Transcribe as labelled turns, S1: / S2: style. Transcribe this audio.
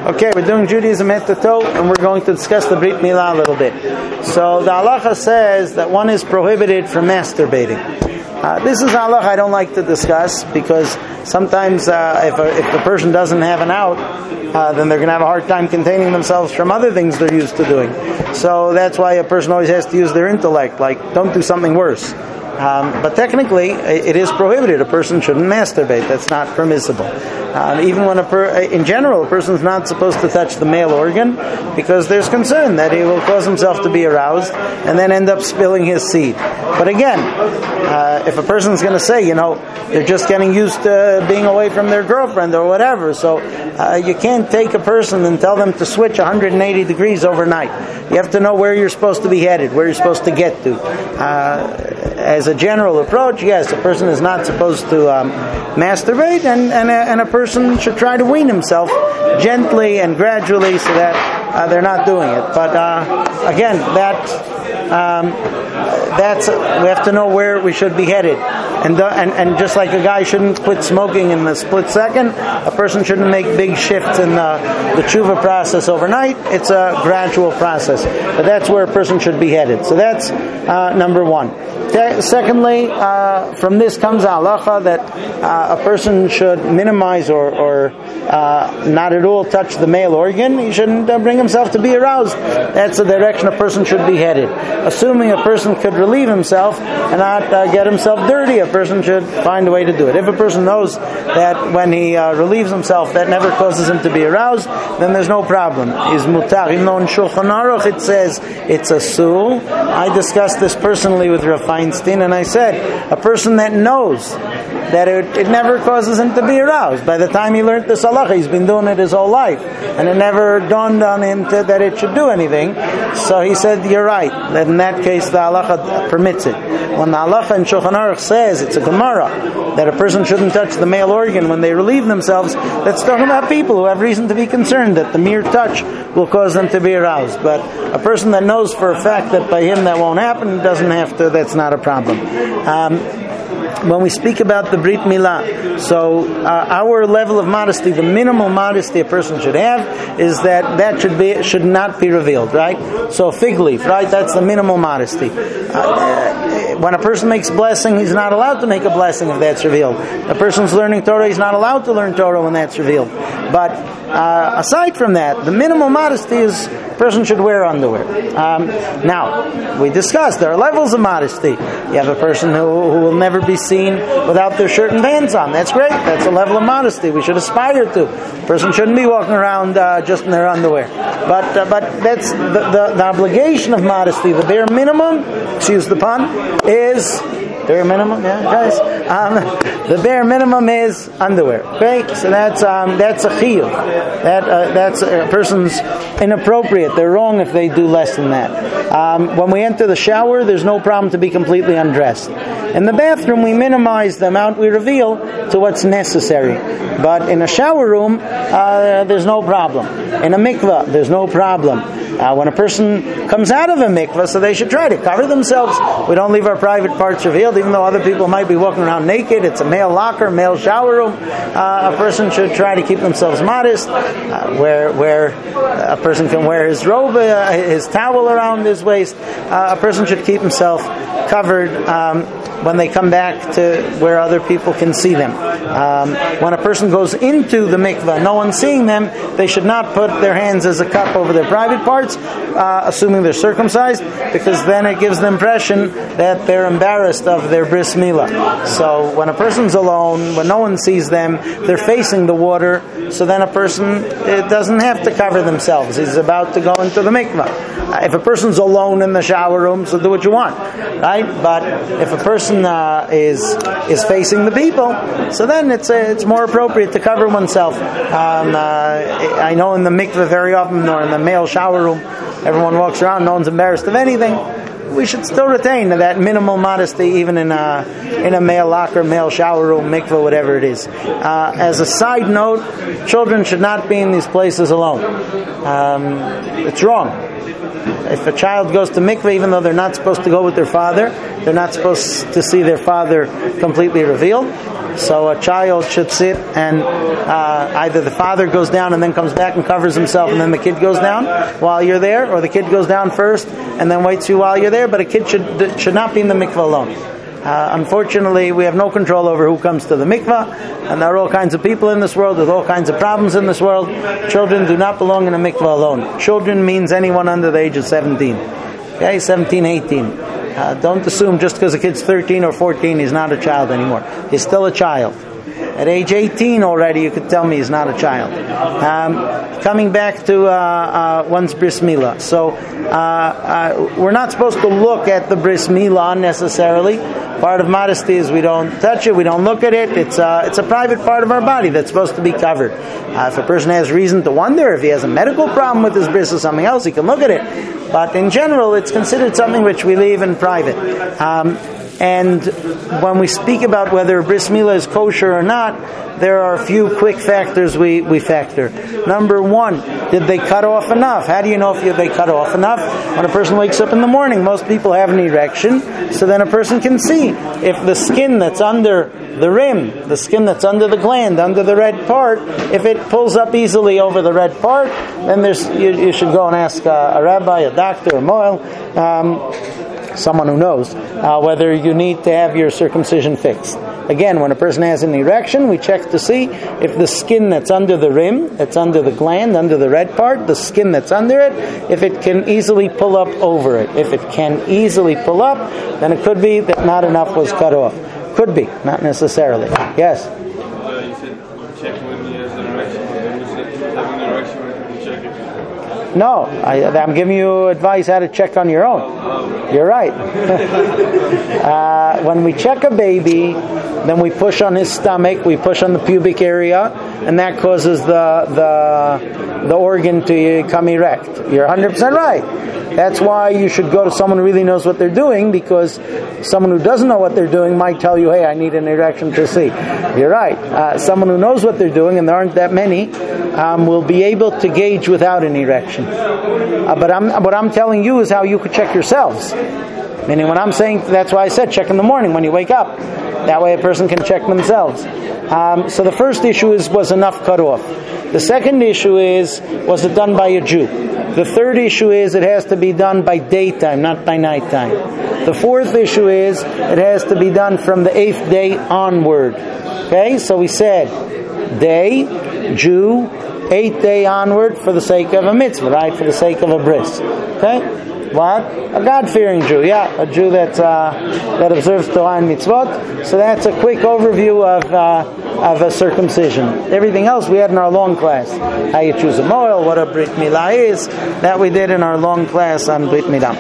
S1: Okay, we're doing Judaism at the toe, and we're going to discuss the Brit Milah a little bit. So the halacha says that one is prohibited from masturbating. This is halacha I don't like to discuss because sometimes if the person doesn't have an out, then they're going to have a hard time containing themselves from other things they're used to doing. So that's why a person always has to use their intellect, like don't do something worse. But technically, it is prohibited. A person shouldn't masturbate. That's not permissible. Even when in general, a person's not supposed to touch the male organ because there's concern that he will cause himself to be aroused and then end up spilling his seed. But again, if a person's going to say, they're just getting used to being away from their girlfriend or whatever, so you can't take a person and tell them to switch 180 degrees overnight. You have to know where you're supposed to be headed, where you're supposed to get to. As a general approach, yes, a person is not supposed to masturbate, and a person should try to wean himself gently and gradually so that they're not doing it. But again, that's we have to know where we should be headed, and just like a guy shouldn't quit smoking in a split second, a person shouldn't make big shifts in the tshuva process overnight. It's a gradual process, but that's where a person should be headed. So that's number one. Secondly, from this comes halacha that a person should minimize or not at all touch the male organ. He shouldn't bring himself to be aroused. That's the direction a person should be headed. Assuming a person could relieve himself and not get himself dirty, a person should find a way to do it. If a person knows that when he relieves himself that never causes him to be aroused, then there's no problem. Is mutar. Even though in Shulchan Aruch it says it's a sul. I discussed this personally with Rav Feinstein, and I said a person that knows that it never causes him to be aroused. By the time he learned this halacha, he's been doing it his whole life, and it never dawned on him that it should do anything. So he said, you're right, that in that case the halacha permits it. When the halacha in Shulchan Aruch says, it's a Gemara, that a person shouldn't touch the male organ when they relieve themselves, that's talking about people who have reason to be concerned that the mere touch will cause them to be aroused. But a person that knows for a fact that by him that won't happen, doesn't have to, that's not a problem. When we speak about the Brit Milah, so our level of modesty, the minimal modesty a person should have, is that should not be revealed, right? So a fig leaf, right? That's the minimal modesty. When a person makes blessing, he's not allowed to make a blessing if that's revealed. A person's learning Torah, he's not allowed to learn Torah when that's revealed. But aside from that, the minimal modesty is a person should wear underwear. Now, we discussed there are levels of modesty. You have a person who will never be seen without their shirt and pants on. That's great. That's a level of modesty we should aspire to. A person shouldn't be walking around just in their underwear. But that's the obligation of modesty. The bare minimum, excuse the pun, is bare minimum. Yeah, guys. The bare minimum is underwear. Okay, so that's a chiyuv. That's a person's inappropriate. They're wrong if they do less than that. When we enter the shower, there's no problem to be completely undressed. In the bathroom, we minimize the amount we reveal to what's necessary. But in a shower room, there's no problem. In a mikvah, there's no problem. When a person comes out of a mikvah, so they should try to cover themselves. We don't leave our private parts revealed, even though other people might be walking around naked. It's a male locker, male shower room. A person should try to keep themselves modest, where a person can wear his robe, his towel around his waist. A person should keep himself covered when they come back to where other people can see them. When a person goes into the mikvah, no one's seeing them, they should not put their hands as a cup over their private parts, assuming they're circumcised, because then it gives the impression that they're embarrassed of their bris milah. So when a person's alone, when no one sees them, they're facing the water, so then a person doesn't have to cover themselves. He's about to go into the mikvah. If a person's alone in the shower room, so do what you want, right? But if a person is facing the people, so then it's more appropriate to cover oneself. I know in the mikveh very often, or in the male shower room, everyone walks around, no one's embarrassed of anything. we should still retain that minimal modesty even in a male locker, male shower room, mikveh, whatever it is. As a side note, children should not be in these places alone. It's wrong. If a child goes to mikveh, even though they're not supposed to go with their father, they're not supposed to see their father completely revealed. So a child should sit and either the father goes down and then comes back and covers himself, and then the kid goes down while you're there, or the kid goes down first and then waits you while you're there. But a kid should not be in the mikveh alone. Unfortunately, we have no control over who comes to the mikveh, and there are all kinds of people in this world with all kinds of problems in this world. Children do not belong in a mikveh alone. Children means anyone under the age of 17. Okay, 17, 18. Don't assume just because a kid's 13 or 14 he's not a child anymore. He's still a child. At age 18 already, you could tell me he's not a child. Coming back to one's bris milah. So we're not supposed to look at the bris milah unnecessarily. Part of modesty is we don't touch it, we don't look at it. It's a private part of our body that's supposed to be covered. If a person has reason to wonder, if he has a medical problem with his bris or something else, he can look at it. But in general, it's considered something which we leave in private. And when we speak about whether bris milah is kosher or not, there are a few quick factors we factor. Number one, did they cut off enough? How do you know if they cut off enough? When a person wakes up in the morning, most people have an erection, so then a person can see if the skin that's under the rim, the skin that's under the gland, under the red part, if it pulls up easily over the red part, then you should go and ask a rabbi, a doctor, a moel, someone who knows whether you need to have your circumcision fixed. Again, when a person has an erection, we check to see if the skin that's under the rim, that's under the gland, under the red part, the skin that's under it, if it can easily pull up over it. If it can easily pull up, then it could be that not enough was cut off. Could be, not necessarily. Yes?
S2: You said check when he has an erection. When you said having an erection, when you check it.
S1: No, I'm giving you advice how to check on your own. You're right. When we check a baby, then we push on his stomach, we push on the pubic area, and that causes the organ to become erect. You're 100% right. That's why you should go to someone who really knows what they're doing, because someone who doesn't know what they're doing might tell you, hey, I need an erection to see. You're right. Someone who knows what they're doing, and there aren't that many, will be able to gauge without an erection. But what I'm telling you is how you could check yourselves. Meaning when I'm saying, that's why I said check in the morning when you wake up. That way a person can check themselves. So the first issue was enough cut off. The second issue was it done by a Jew? The third issue is it has to be done by daytime, not by nighttime. The fourth issue is it has to be done from the 8th day onward. Okay, so we said day, Jew, 8th day onward for the sake of a mitzvah, right? For the sake of a bris. Okay? What? A God-fearing Jew, yeah, a Jew that observes Torah and mitzvot. So that's a quick overview of a circumcision. Everything else we had in our long class. How you choose a moel, what a brit milah is, that we did in our long class on brit milah.